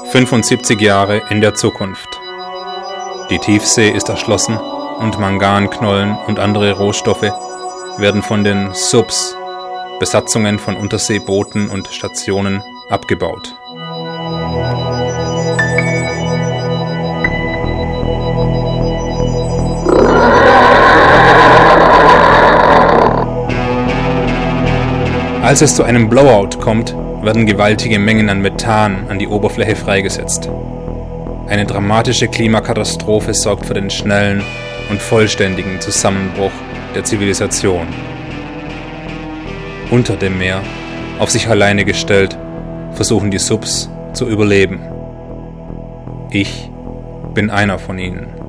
75 Jahre in der Zukunft. Die Tiefsee ist erschlossen und Manganknollen und andere Rohstoffe werden von den Subs, Besatzungen von Unterseebooten und Stationen, abgebaut. Als es zu einem Blowout kommt, werden gewaltige Mengen an Methan an die Oberfläche freigesetzt. Eine dramatische Klimakatastrophe sorgt für den schnellen und vollständigen Zusammenbruch der Zivilisation. Unter dem Meer, auf sich alleine gestellt, versuchen die Subs zu überleben. Ich bin einer von ihnen.